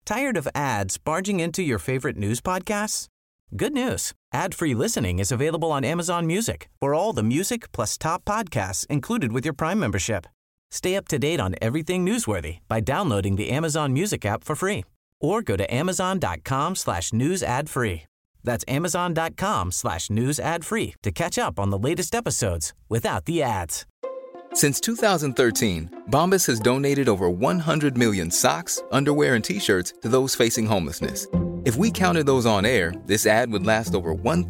Tired of ads barging into your favorite news podcasts? Good news. Ad-free listening is available on Amazon Music for all the music plus top podcasts included with your Prime membership. Stay up to date on everything newsworthy by downloading the Amazon Music app for free or go to amazon.com/news ad free. That's amazon.com/news ad free to catch up on the latest episodes without the ads. Since 2013, Bombas has donated over 100 million socks, underwear, and T-shirts to those facing homelessness. If we counted those on air, this ad would last over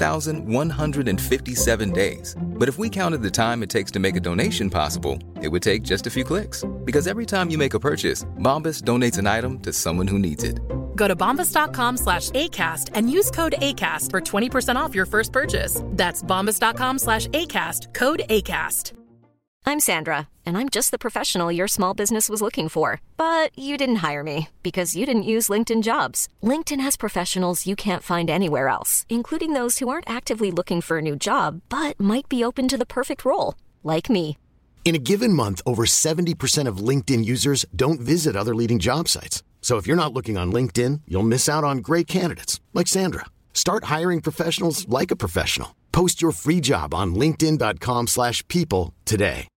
1,157 days. But if we counted the time it takes to make a donation possible, it would take just a few clicks. Because every time you make a purchase, Bombas donates an item to someone who needs it. Go to bombas.com/ACAST and use code ACAST for 20% off your first purchase. That's bombas.com/ACAST, code ACAST. I'm Sandra, and I'm just the professional your small business was looking for. But you didn't hire me because you didn't use LinkedIn Jobs. LinkedIn has professionals you can't find anywhere else, including those who aren't actively looking for a new job, but might be open to the perfect role, like me. In a given month, over 70% of LinkedIn users don't visit other leading job sites. So if you're not looking on LinkedIn, you'll miss out on great candidates, like Sandra. Start hiring professionals like a professional. Post your free job on linkedin.com/people today.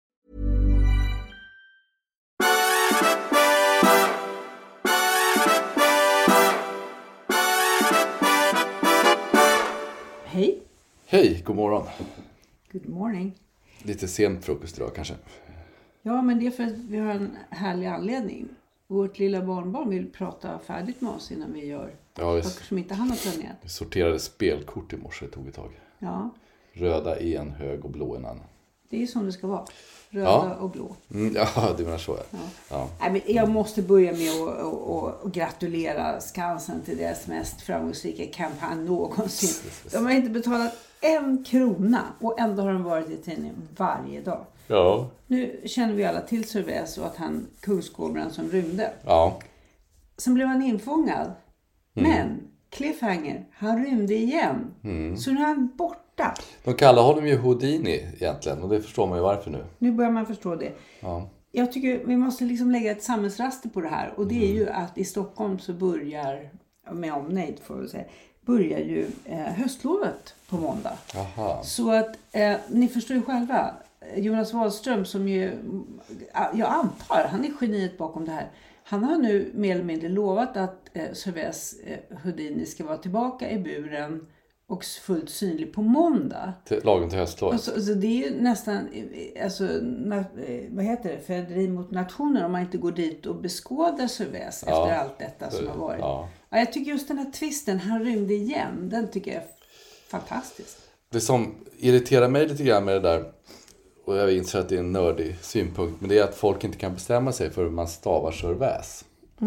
Hej. Hej, god morgon. Good morning. Lite sent frukost idag kanske. Ja, men det är för att vi har en härlig anledning. Vårt lilla barnbarn vill prata färdigt med oss innan vi gör saker som inte han har planerat. Vi sorterade spelkort i morse, tog ett tag. Ja. Röda i en hög och blå i en annan. Det är som det ska vara. Röda och blå. Ja, det menar så. Ja. Nej, men jag måste börja med att gratulera Skansen till deras mest framgångsrika kampanj någonsin. De har inte betalat 1 krona och ändå har de varit i tidningen varje dag. Ja. Nu känner vi alla till Cervez och att han kungskobran som rymde. Ja. Sen blev han infångad. Men cliffhanger, han rymde igen. Så nu är han borta. De kallar honom ju Houdini egentligen, och det förstår man ju varför nu. Nu börjar man förstå det. Ja. Jag tycker vi måste liksom lägga ett samhällsraster på det här. Och det är ju att i Stockholm så börjar, med omnejd får jag säga, börjar ju höstlovet på måndag. Aha. Så att ni förstår ju själva. Jonas Wahlström som ju, jag antar, han är geniet bakom det här. Han har nu mer eller mindre lovat att Cervez Houdini ska vara tillbaka i buren och fullt synlig på måndag. Lagen till höstlovet. Så det är ju nästan, vad heter det? Förräderi mot nationen om man inte går dit och beskådar Cervez efter allt detta som har varit. Ja, jag tycker just den här twisten, han rymde igen, den tycker jag är fantastisk. Det som irriterar mig lite grann med det där, och jag inser att det är en nördig synpunkt, men det är att folk inte kan bestämma sig för hur man stavar Cervez.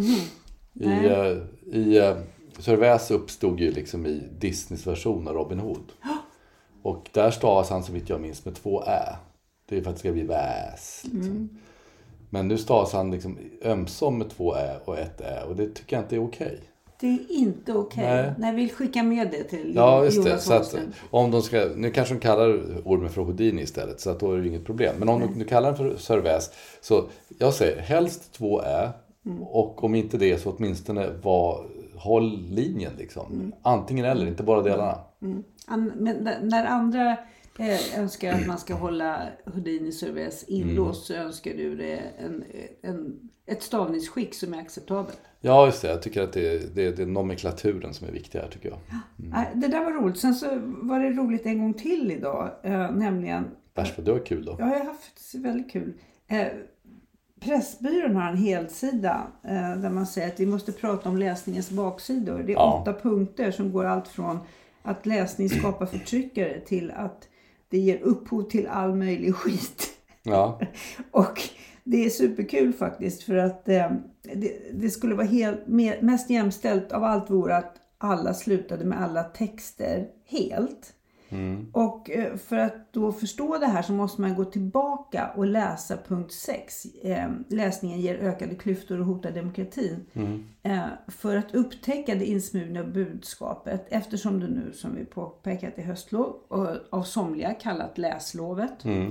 Cervez uppstod ju liksom i Disneys version av Robin Hood. Och där stavas han, så vitt jag minns, med 2 ä. Det är för att det ska bli väs. Liksom. Men nu stavas han liksom ömsom med 2 ä och 1 ä. Och det tycker jag inte är okej. Det är inte okej. Nej, vi vill skicka med det till Ja, just det. Jonas Så att, om de ska, nu kanske de kallar ormen för Houdini istället, så att då är det inget problem. Men om de nu kallar den för Cervez, så jag säger helst 2 ä. Och om inte det, så åtminstone håll linjen liksom. Antingen eller, inte bara delarna. Men när andra önskar att man ska hålla Houdini Cervez inlåst, så önskar du det ett stavningsskick som är acceptabelt. Ja, just det. Jag tycker att det är nomenklaturen som är viktig här, tycker jag. Det där var roligt. Sen så var det roligt en gång till idag. Nämligen... Värst för det var kul då. Ja, jag har haft väldigt kul. Pressbyrån har en helsida där man säger att vi måste prata om läsningens baksidor. Det är 8 punkter som går allt från att läsning skapar förtryckare till att det ger upphov till all möjlig skit. Ja. Och det är superkul faktiskt, för att det skulle vara mest jämställt av allt vore att alla slutade med alla texter helt. Och för att då förstå det här så måste man gå tillbaka och läsa punkt 6. Läsningen ger ökade klyftor och hotar demokratin. För att upptäcka det insmugna budskapet, eftersom det nu, som vi påpekat, i höstlov och av somliga kallat läslovet.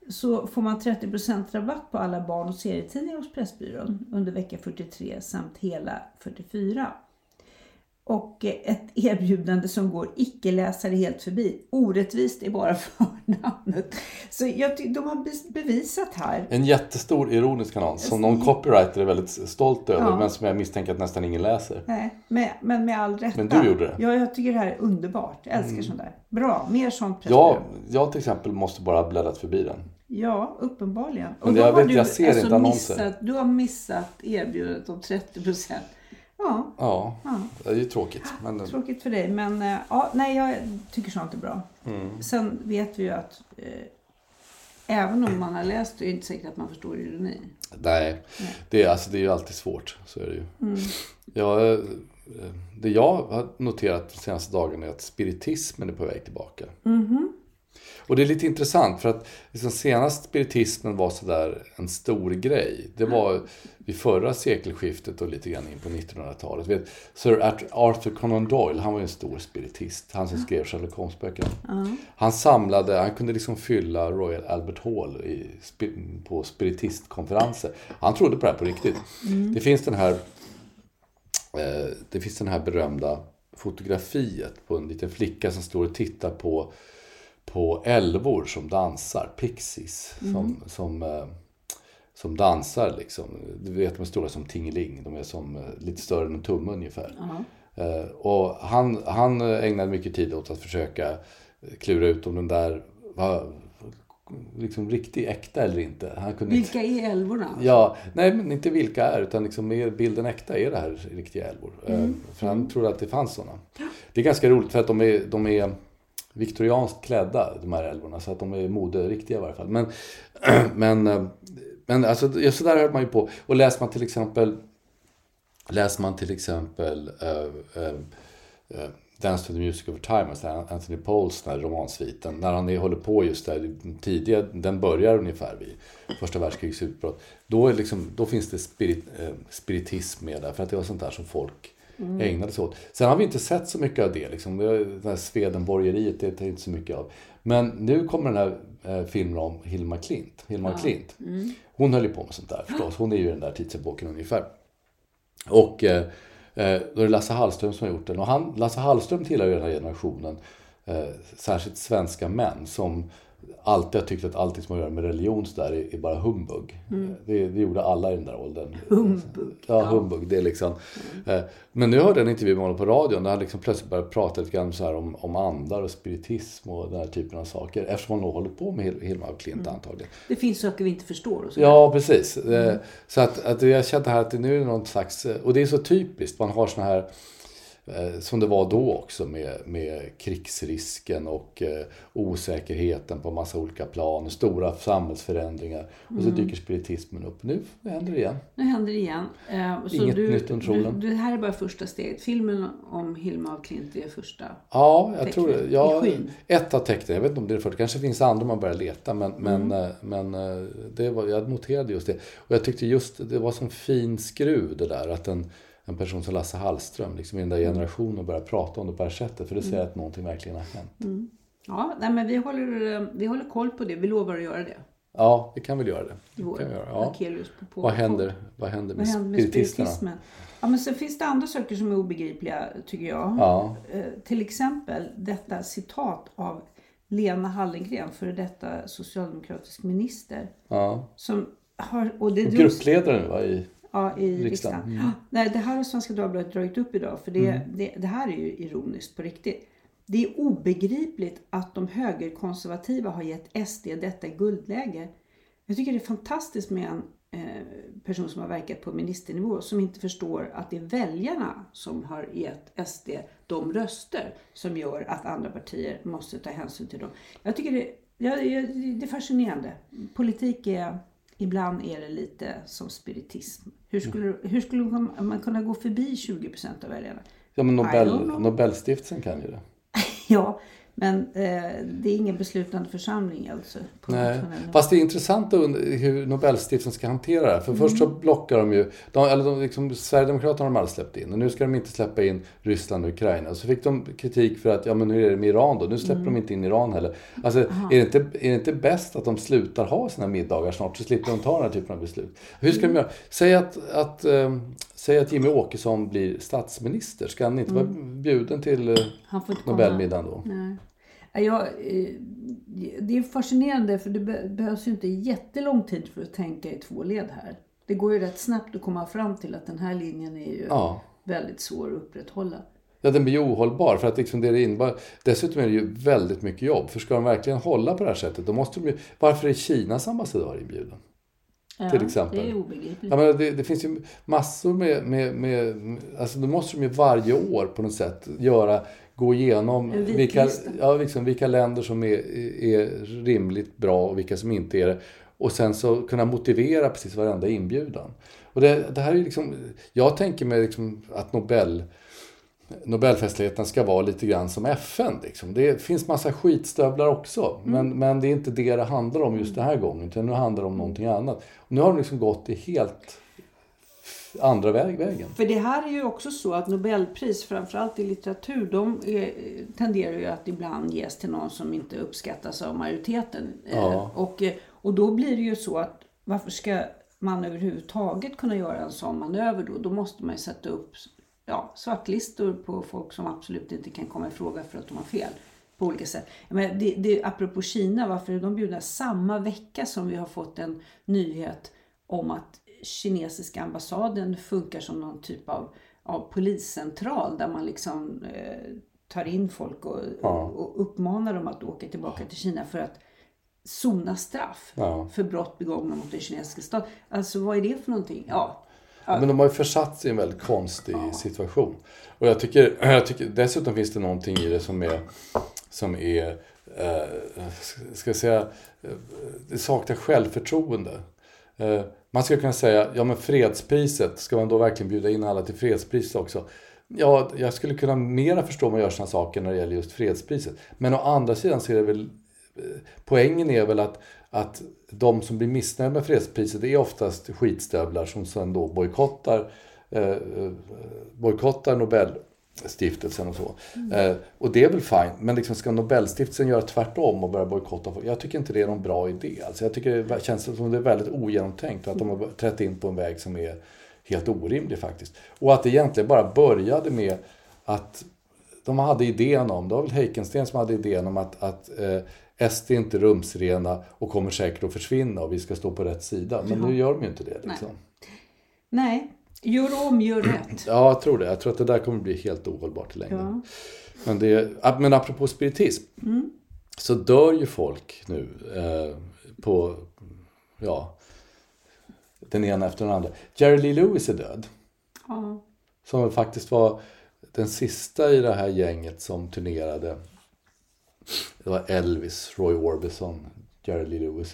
så får man 30% rabatt på alla barn- och serietidningar hos Pressbyrån under vecka 43 samt hela 44. Och ett erbjudande som går icke-läsare helt förbi. Orättvist är bara förnamnet. Så de har bevisat här. En jättestor ironisk annons som någon copywriter är väldigt stolt över. Men som jag misstänker att nästan ingen läser. Nej, men med all rätta. Men du gjorde det. Ja, jag tycker det här är underbart. Jag älskar sånt där. Bra, mer sånt Pressbyrån. Jag till exempel måste bara ha bläddrat förbi den. Ja, uppenbarligen. Men jag ser inte annonser. Du har missat erbjudandet om 30%. Ja, det är ju tråkigt. Men... Tråkigt för dig, men jag tycker sånt är bra. Sen vet vi ju att även om man har läst det är det inte säkert att man förstår ironi. Nej. Det är ju alltid svårt, så är det ju. Det jag har noterat de senaste dagarna är att spiritismen är på väg tillbaka. Och det är lite intressant för att liksom senast spiritismen var sådär en stor grej. Det var vid förra sekelskiftet och lite grann in på 1900-talet. Sir Arthur Conan Doyle, han var ju en stor spiritist. Han som skrev Sherlock Holmes-böckerna. Han kunde liksom fylla Royal Albert Hall på spiritistkonferenser. Han trodde på det här på riktigt. Det finns den här berömda fotografiet på en liten flicka som står och tittar på älvor som dansar, pixies som dansar liksom. Du vet, de är stora som tingeling, de är som lite större än en tumme ungefär. Och han ägnade mycket tid åt att försöka klura ut om den där var liksom riktigt äkta eller inte. Vilka är älvorna? Ja, nej men inte vilka är, utan liksom är bilden äkta, är det här riktiga älvor? För han trodde att det fanns sådana. Det är ganska roligt för att de är viktorianskt klädda, de här älvorna, så att de är moderiktiga i varje fall. Men alltså, så där hör man ju på. Och läser man till exempel Dance to the Music of Time, alltså Anthony Pauls där romansviten, när han håller på just där tidiga, den börjar ungefär vid första världskrigets utbrott. Då finns det spiritism med där, för att det var sånt där som folk ägnade sig åt. Sen har vi inte sett så mycket av det. Liksom. Det här Swedenborgeriet, det är inte så mycket av. Men nu kommer den här filmen om Hilma Klint. Hon höll ju på med sånt där förstås. Hon är ju den där tidsepoken ungefär. Och då är det Lasse Hallström som har gjort den. Och Lasse Hallström tillhör ju den här generationen. Särskilt svenska män som alltid har tyckt att allt som har att göra med religion så där är bara humbug. Det gjorde alla i den där åldern. Humbug. Ja, humbug. Det är liksom. Men nu hörde jag en intervju med honom på radion där han liksom plötsligt började prata lite grann så här om andar och spiritism och den här typen av saker. Eftersom han nog håller på med Hilma af Klint antagligen. Det finns saker vi inte förstår. Och så ja, precis. Så att jag kände här att det nu är någon slags... Och det är så typiskt. Man har såna här... som det var då också med krigsrisken och osäkerheten på massa olika plan, stora samhällsförändringar. Och så dyker spiritismen upp. Nu händer det igen. Inget nytt under solen. Det här är bara första steget. Filmen om Hilma af Klint är första. Ja, jag tror det. Ja, ett av tecknen. Jag vet inte om det är det kanske finns andra man börjar leta. Men jag noterade just det. Och jag tyckte just det var som fin skruv det där. Att en person som Lasse Hallström liksom i den där generationen börjar prata om det på det här sättet. För det säger att någonting verkligen har hänt. Ja, nej, men vi håller koll på det. Vi lovar att göra det. Ja, vi kan väl göra det. Vad händer med spiritismen? Ja, men sen finns det andra saker som är obegripliga, tycker jag. Ja. Till exempel detta citat av Lena Hallengren, för detta socialdemokratisk minister. Ja. Som har... Och gruppledaren var i... Ja, i riksdagen. Nej, det här har Svenska Dagbladet dragit upp idag. För det här är ju ironiskt på riktigt. Det är obegripligt att de högerkonservativa har gett SD detta guldläge. Jag tycker det är fantastiskt med en person som har verkat på ministernivå som inte förstår att det är väljarna som har gett SD de röster som gör att andra partier måste ta hänsyn till dem. Jag tycker det är fascinerande. Politik är... Ibland är det lite som spiritism. Hur skulle man kunna gå förbi 20% av väljarna? Ja, men Nobelstiftelsen kan ju det. Ja, Men det är ingen beslutande församling alltså. Nej. Fast det är intressant hur Nobelstiftelsen ska hantera det här. För först så blockar de ju, Sverigedemokraterna har de aldrig släppt in. Och nu ska de inte släppa in Ryssland och Ukraina. Så fick de kritik för att, men hur är det med Iran då? Nu släpper de inte in Iran heller. Alltså, är det inte bäst att de slutar ha sina middagar snart, så slipper de ta den här typen av beslut? Hur ska de göra? Säg att Jimmy Åkesson blir statsminister. Ska han inte vara bjuden till Nobelmiddagen då? Nej. Det är fascinerande, för det behövs ju inte jättelång tid för att tänka i 2 led här. Det går ju rätt snabbt att komma fram till att den här linjen är ju väldigt svår att upprätthålla. Ja, den blir ju ohållbar, för att liksom det innebär, dessutom är det ju väldigt mycket jobb. För ska de verkligen hålla på det här sättet, då måste de ju, varför är Kinas ambassadör inbjuden? Till exempel. Det är obegripligt. Ja, men det finns ju massor med alltså då måste de ju varje år på något sätt gå igenom vilka länder som är rimligt bra och vilka som inte är det. Och sen så kunna motivera precis varenda inbjudan. Och det här är liksom, jag tänker mig liksom att Nobelfestligheten ska vara lite grann som FN. Liksom. Det finns massa skitstövlar också. Men det är inte det handlar om just den här gången. Utan nu handlar det om någonting annat. Och nu har de liksom gått i helt andra vägen. För det här är ju också så att Nobelpris, framförallt i litteratur, tenderar ju att ibland ges till någon som inte uppskattas av majoriteten. Ja. Och då blir det ju så att varför ska man överhuvudtaget kunna göra en sån manöver då? Då måste man ju sätta upp svartlistor på folk som absolut inte kan komma i fråga för att de har fel på olika sätt. Men apropå Kina, varför är de bjudna samma vecka som vi har fått en nyhet om att kinesiska ambassaden funkar som någon typ av poliscentral där man liksom tar in folk och uppmanar dem att åka tillbaka till Kina för att sona straff för brott begångna mot den kinesiska staten. Alltså vad är det för någonting? Ja. Men de har ju försatt sig i en väldigt konstig situation. Och jag tycker dessutom finns det någonting i det som är ska jag säga, det saknar självförtroende. Man ska kunna säga, men fredspriset, ska man då verkligen bjuda in alla till fredspriset också? Ja, jag skulle kunna mera förstå om man gör såna saker när det gäller just fredspriset. Men å andra sidan så är det väl, poängen är väl att de som blir missnöjda med fredspriset är oftast skitstövlar som sen då bojkottar Nobelstiftelsen och så. Och det är väl fint, men liksom ska Nobelstiftelsen göra tvärtom och börja bojkotta? Jag tycker inte det är någon bra idé. Alltså jag tycker det känns som det är väldigt ogenomtänkt och att de har trätt in på en väg som är helt orimlig faktiskt. Och att det egentligen bara började med att de hade idén om, det var väl Heikensten som hade idén om att SD är inte rumsrena och kommer säkert att försvinna och vi ska stå på rätt sida. Men nu gör de ju inte det. Liksom. Nej. Gör om, gör rätt. Ja, jag tror det. Jag tror att det där kommer bli helt ohållbart i längden. Ja. Men apropå spiritism. Så dör ju folk nu på den ena efter den andra. Jerry Lee Lewis är död. Ja. Som faktiskt var den sista i det här gänget som turnerade. Det var Elvis, Roy Orbison, Jerry Lee Lewis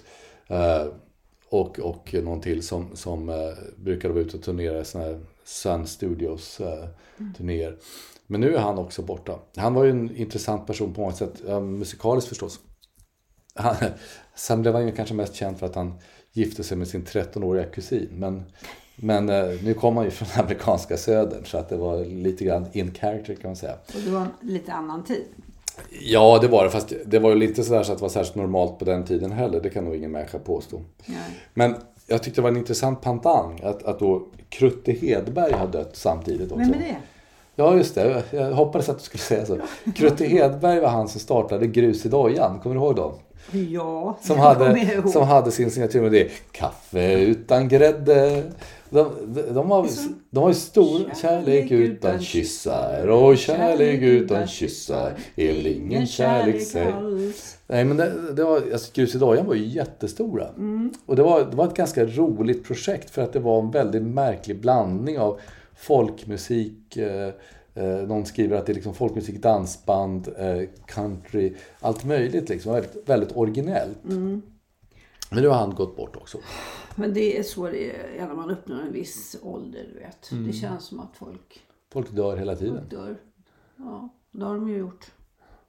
och någon till som brukade vara ute och turnera i såna här Sun Studios turnéer. Men nu är han också borta. Han var ju en intressant person på många sätt, musikaliskt förstås. Sen blev han ju kanske mest känd för att han gifte sig med sin 13-åriga kusin. Men nu kom han ju från den amerikanska södern, så att det var lite grann in character kan man säga. Och det var en lite annan tid. Ja, det var det. Fast det var ju lite sådär så att det var särskilt normalt på den tiden heller. Det kan nog ingen människa påstå. Nej. Men jag tyckte det var en intressant pantang att då Krutte Hedberg har dött samtidigt också. Vem är det? Ja, just det. Jag hoppades att du skulle säga så. Krutte Hedberg var han som startade Grus i dojan. Kommer du ihåg dem? Ja. Som hade sin signatur med det. Kaffe utan grädde. De har ju stor kärlek utan kyssar. Och kärlek utan kyssar är väl ingen kärlek sig. Nej, men det var, alltså, Grus i dojan var ju jättestora. Och det var ett ganska roligt projekt. För att det var en väldigt märklig blandning av folkmusik. Någon skriver att det är liksom folkmusik, dansband, country, allt möjligt liksom. Väldigt, väldigt originellt. Men nu har han gått bort också. Men det är så det är när man uppnår en viss ålder, du vet. Det känns som att folk dör hela tiden. Folk dör. Ja, det har de ju gjort.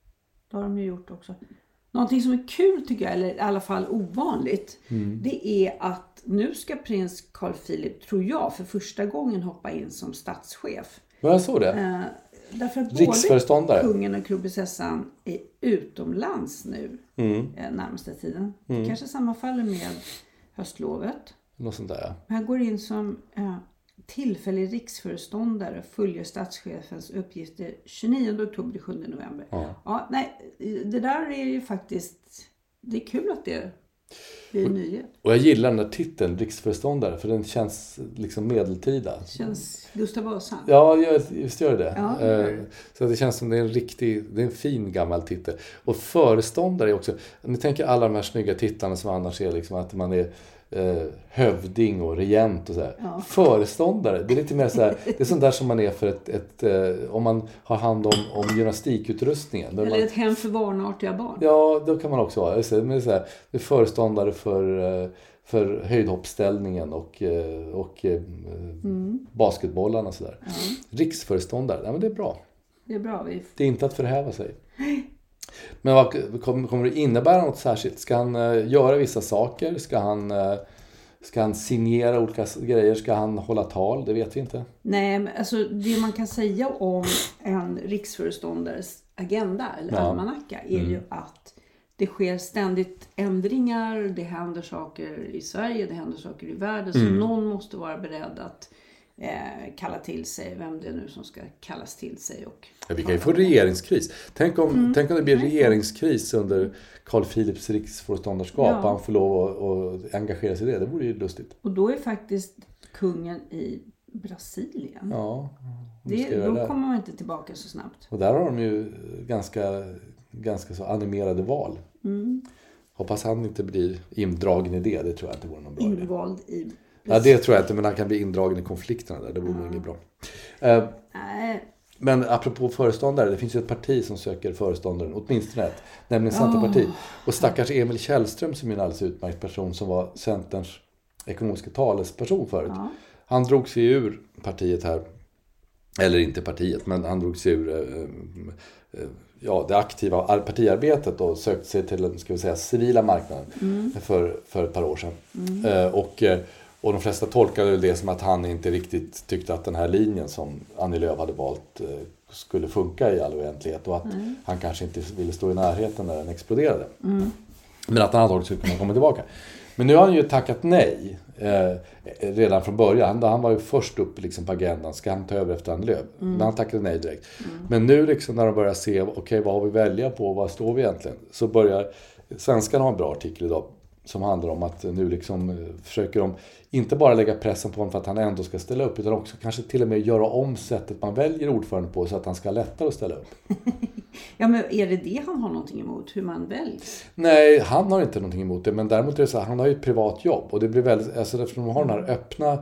Det har de ju gjort också. Någonting som är kul tycker jag, eller i alla fall ovanligt, det är att nu ska prins Carl Philip, tror jag, för första gången hoppa in som statschef. Jag såg det. Därför att Riksföreståndare. både kungen och kronprinsessan är utomlands nu närmaste tiden. Det kanske sammanfaller med höstlovet. Något sånt där, ja. Han går in som tillfällig riksföreståndare, följer statschefens uppgifter 29 oktober 7 november. Ja, nej, det där är ju faktiskt, det är kul att det blir en nyhet. Och jag gillar den där titeln, riksföreståndare, för den känns liksom medeltida. Det känns Gustav Vasa. Ja, just gör det. Ja, så det känns som det är en fin gammal titel. Och föreståndare är också, ni tänker alla de här snygga titlarna som annars är liksom att man är hövding och regent och så här. Ja. Föreståndare, det är lite mer så här, det är sånt där som man är för ett om man har hand om gymnastikutrustningen. Eller ett hem för vanartiga barn. Ja, då kan man också vara. Det är föreståndare för höjdhoppsställningen och basketbollarna och sådär. Ja. Riksföreståndare, ja, men det är bra. Det är bra. Det är inte att förhäva sig. Men vad kommer det innebära något särskilt? Ska han göra vissa saker? Ska han signera olika grejer? Ska han hålla tal? Det vet vi inte. Nej, men alltså det man kan säga om en riksföreståndares agenda eller almanacka är ju att det sker ständigt ändringar. Det händer saker i Sverige, det händer saker i världen. Så någon måste vara beredd att kalla till sig vem det är nu som ska kallas till sig. Vi kan ju få regeringskris. Tänk om det blir regeringskris under Carl Philips riksföreståndarskap. Ja. Han får lov att engagera sig i det. Det vore ju lustigt. Och då är faktiskt kungen i Brasilien. Ja. Då kommer man inte tillbaka så snabbt. Och där har de ju ganska så animerade val. Hoppas han inte blir indragen i det. Det tror jag inte vore någon bra idé. Invald i... Ja, det tror jag inte, men han kan bli indragen i konflikterna där. Det vore nog inget bra. Men apropå föreståndare, det finns ju ett parti som söker föreståndaren, åtminstone ett, nämligen Centerpartiet. Och stackars Emil Källström, som är en alldeles utmärkt person, som var Centerns ekonomiska talesperson förut. Han drog sig ur partiet här, eller inte partiet, men han drog sig ur det aktiva partiarbetet och sökte sig till den, ska vi säga, civila marknaden för ett par år sedan. Och de flesta tolkade det som att han inte riktigt tyckte att den här linjen som Annie Lööf hade valt skulle funka i all oändlighet och att han kanske inte ville stå i närheten när den exploderade. Men att han antagligen skulle kunna komma tillbaka. Men nu har han ju tackat nej redan från början. Han var ju först upp liksom på agendan. Ska han ta över efter Annie Lööf? Men han tackade nej direkt. Men nu liksom när de börjar se okej, vad har vi välja på? Vad står vi egentligen? Så börjar Svenskan ha en bra artikel idag som handlar om att nu liksom försöker de inte bara lägga pressen på honom för att han ändå ska ställa upp, utan också kanske till och med göra om sättet man väljer ordförande på så att han ska lättare att ställa upp. Ja, men är det han har någonting emot, hur man väljs? Nej, han har inte någonting emot det, men däremot är det så här, han har ju ett privat jobb och det blir väldigt, alltså eftersom de har den här öppna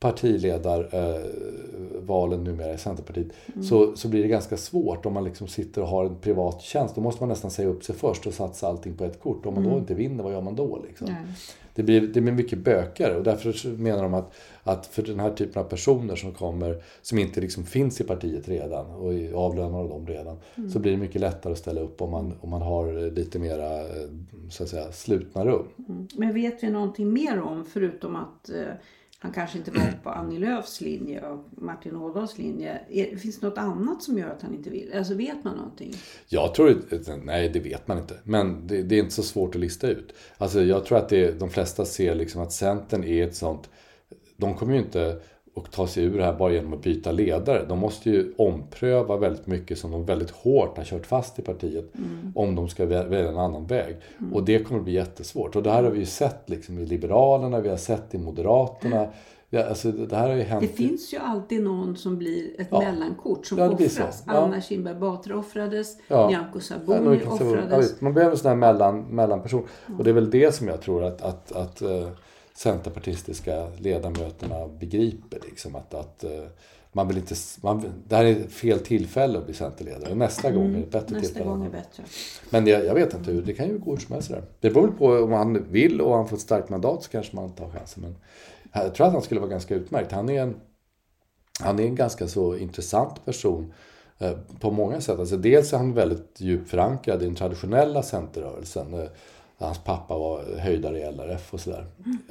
partiledarvalen numera i Centerpartiet så blir det ganska svårt om man liksom sitter och har en privat tjänst. Då måste man nästan säga upp sig först och satsa allting på ett kort. Om man då inte vinner, vad gör man då? Liksom? Det blir mycket bökare och därför menar de att för den här typen av personer som kommer, som inte liksom finns i partiet redan och är avlönade av dem redan, så blir det mycket lättare att ställa upp om man har lite mera, så att säga, slutna rum. Men vet vi någonting mer om, förutom att han kanske inte var på Annie Lööfs linje och Martin Ådahls linje. Finns det något annat som gör att han inte vill? Alltså vet man någonting? Jag tror, nej det vet man inte. Men det är inte så svårt att lista ut. Alltså jag tror att de flesta ser liksom att Centern är ett sånt, de kommer ju inte att ta sig ur det här bara genom att byta ledare. De måste ju ompröva väldigt mycket som de väldigt hårt har kört fast i partiet om de ska välja en annan väg. Och det kommer att bli jättesvårt. Och det här har vi ju sett liksom i Liberalerna, vi har sett i Moderaterna. Alltså, det här har ju hänt. Det finns ju alltid någon som blir ett mellankort som offras. Anna Kinberg Batra offrades, Nyamko Sabuni offrades. Man behöver en sån här mellanperson. Och det är väl det som jag tror att centerpartistiska ledamöterna begriper liksom att man vill inte, det här är fel tillfälle att bli centerledare. Nästa gång är det bättre nästa tillfälle. Gång är bättre. Men jag vet inte hur, det kan ju gå hur som helst där. Det beror på om han vill och han får ett starkt mandat så kanske man tar chansen. Men jag tror att han skulle vara ganska utmärkt. Han är en ganska så intressant person På många sätt. Alltså dels är han väldigt djupt förankrad i den traditionella centerrörelsen. Hans pappa var höjdare i LRF och sådär.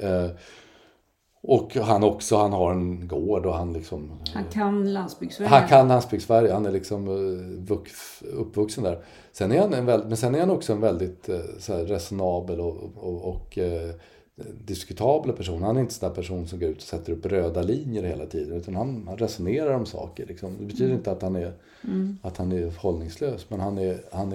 Och han har en gård och han liksom... Han kan landsbygdssverige. Han kan landsbygdssverige. Han är liksom uppvuxen där. Sen är han också en väldigt så här, resonabel och diskutabel person. Han är inte en sån där person som går ut och sätter upp röda linjer hela tiden. Utan han resonerar om saker. Liksom. Det betyder inte att han är hållningslös. Men han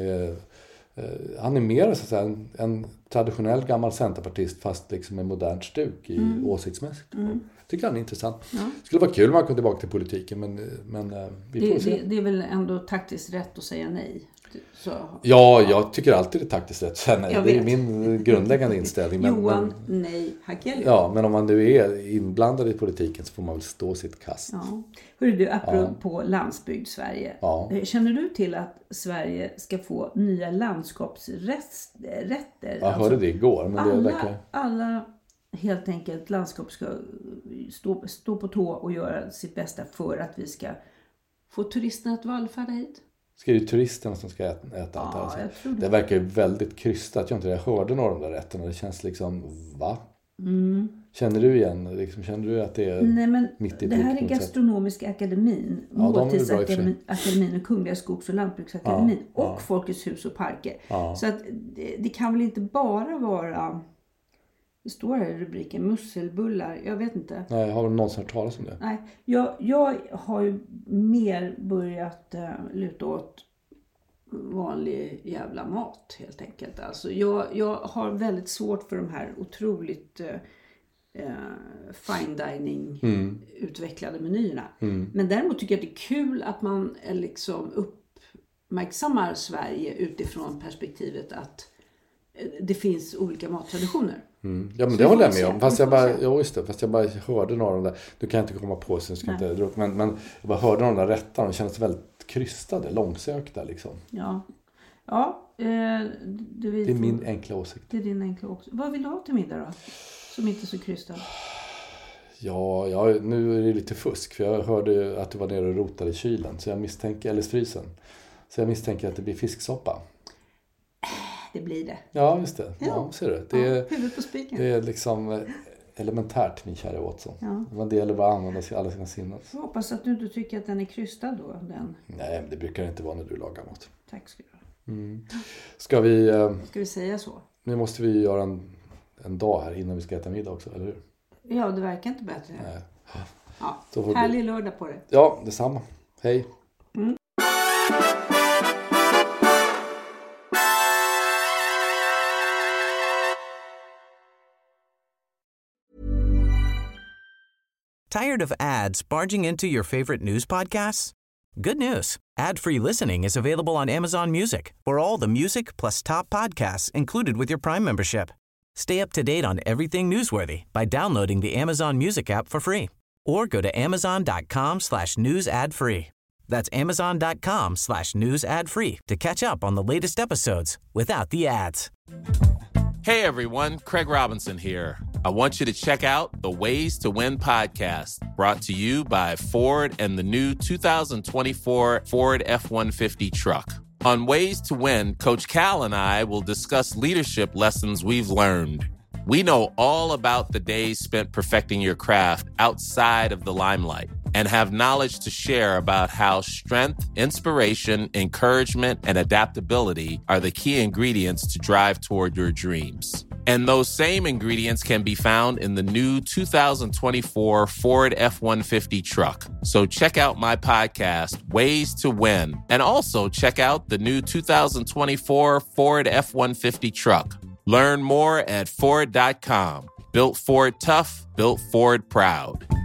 är mer så att säga, en traditionell gammal centerpartist fast liksom med modernt stuk i åsiktsmässigt. Tycker han är intressant. Ja. Det skulle vara kul om man kom tillbaka till politiken men vi får se. Det är väl ändå taktiskt rätt att säga nej. Så. Ja, jag tycker alltid det är taktiskt rätt att säga nej. Det är min grundläggande inställning. Johan, nej, Hackel. Ja, men om man nu är inblandad i politiken så får man väl stå sitt kast. Ja. Hörru du, apropå landsbygd Sverige. Ja. Känner du till att Sverige ska få nya landskapsrätter? Jag hörde det igår. Men alla helt enkelt landskap ska stå på tå och göra sitt bästa för att vi ska få turisterna att vallfärda hit. Ska det turisterna som ska äta allt här? Jag tror det verkar ju väldigt krystat. Jag hörde några av de där rätterna. Det känns liksom, va? Känner du igen? Liksom, känner du att det är mitt i det här är Gastronomiska akademin, Måltidsakademin och Kungliga Skogs- och Lantbruksakademin och Folkets hus och parker. Ja. Så att det kan väl inte bara vara... Det står här i rubriken musselbullar. Jag vet inte. Nej, har du någonsin hört talas om det? Nej, jag har ju mer börjat luta åt vanlig jävla mat helt enkelt. Alltså jag har väldigt svårt för de här otroligt fine dining utvecklade menyerna. Men däremot tycker jag att det är kul att man liksom uppmärksammar Sverige utifrån perspektivet att det finns olika mattraditioner. Ja, men det håller jag med om. Fast jag bara hörde några av de där. Du kan inte komma på så ska inte dra. Men jag bara hörde några av de där rättarna. De kändes väldigt krystade, långsökta liksom. Ja. Det är min enkla åsikt. Det är din enkla åsikt. Vad vill du ha till middag då? Som inte är så krystad. Ja, nu är det lite fusk. För jag hörde att du var nere och rotade i kylen. Så jag misstänker, eller frysen. Så jag misstänker att det blir fisksoppa. Det blir det. Ja, just det. Ja, ser du. Det är, huvudet på spiken. Det är liksom elementärt, min kära Watson. Ja. Men det gäller bara att använda alla sina sinnen. Jag hoppas att du inte tycker att den är krystad då. Nej, men det brukar inte vara när du lagar mat. Tack ska du ha. Ska vi säga så? Nu måste vi göra en dag här innan vi ska äta middag också, eller hur? Ja, det verkar inte bättre. Nej. Ja, härlig lördag på det. Ja, detsamma. Hej. Tired of ads barging into your favorite news podcasts? Good news. Ad-free listening is available on Amazon Music for all the music plus top podcasts included with your Prime membership. Stay up to date on everything newsworthy by downloading the Amazon Music app for free or go to amazon.com/news ad free. That's amazon.com/news ad free to catch up on the latest episodes without the ads. Hey everyone, Craig Robinson here. I want you to check out the Ways to Win podcast, brought to you by Ford and the new 2024 Ford F-150 truck. On Ways to Win, Coach Cal and I will discuss leadership lessons we've learned. We know all about the days spent perfecting your craft outside of the limelight and have knowledge to share about how strength, inspiration, encouragement, and adaptability are the key ingredients to drive toward your dreams. And those same ingredients can be found in the new 2024 Ford F-150 truck. So check out my podcast, Ways to Win, and also check out the new 2024 Ford F-150 truck. Learn more at Ford.com. Built Ford tough, built Ford proud.